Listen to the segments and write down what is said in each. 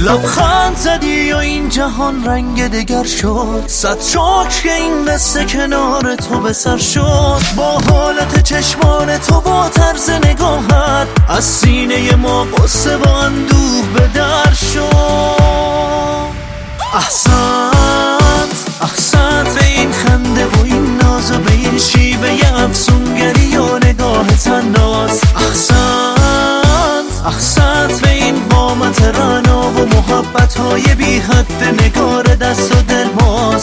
لبخند زدی و این جهان رنگ دگر شد، صد شکر این قصه کنار تو به سر شد. با حالت چشمان تو و طرز نگاهت از سینه ما قصه و اندوه به در شد. احسنت به این خنده و این ناز و به این شیوه افسونگری و نگاهت انداز. احسنت به این قامت رعنا و محبت‌های بی حد نگار دست و دل باز.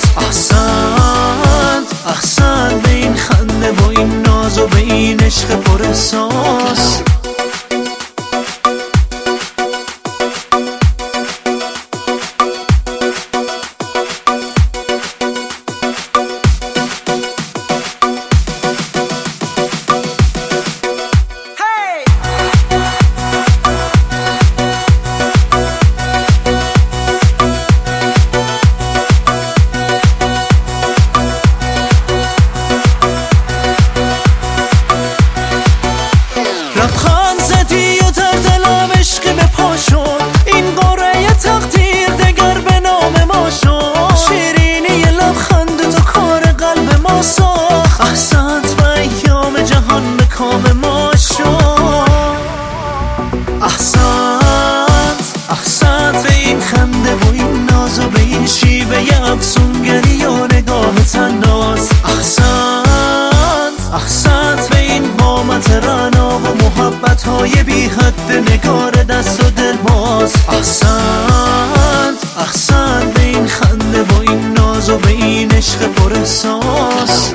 احسنت به این خنده و این ناز و به این عشق پر احساس. لبخند زدی و در دلم عشق به پا شد، این قرعه تقدیر دگر به نام ما شد. شیرینی لبخند تو کار قلب ما ساخت. احسنت به ایام جهان به کام ما شد. احسنت به این خنده و این ناز و به این شیوه افسونگری و نگاهت انداز. احسنت به این قامت رعنا و محبت‌های بی حد نگار دست و دل باز. احسنت به این خنده و این ناز و به این عشق پر احساس.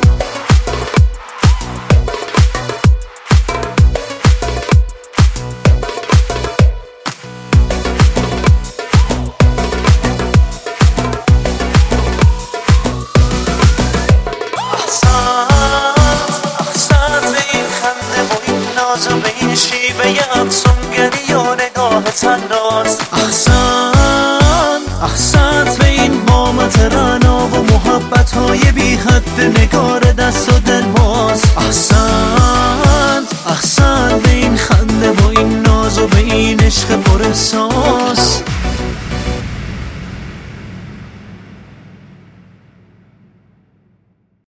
و به این شیوه افسونگری و نگاهت انداز. احسنت به این قامت رعنا و محبت‌های بی حد